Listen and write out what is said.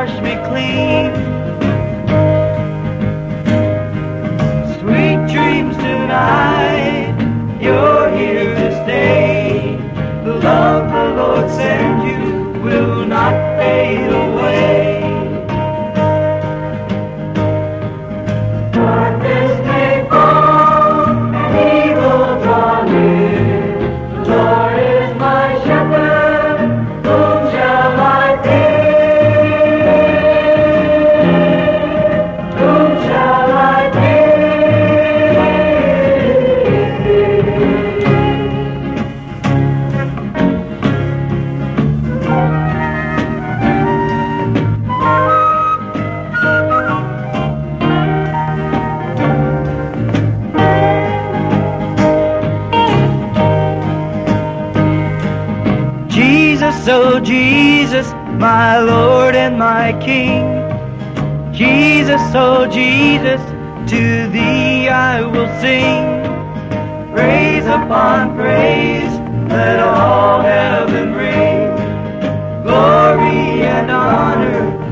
wash me clean. Sweet dreams tonight, you're here to stay. The love the Lord sends you will not fade away. Darkness may fall and evil draw near. The Lord is my shepherd, whom shall I fear? Whom shall I fear? Jesus, oh Jesus, my Lord and my King. Jesus, oh Jesus, to thee I will sing. Praise upon praise, let all heaven ring. Glory and honor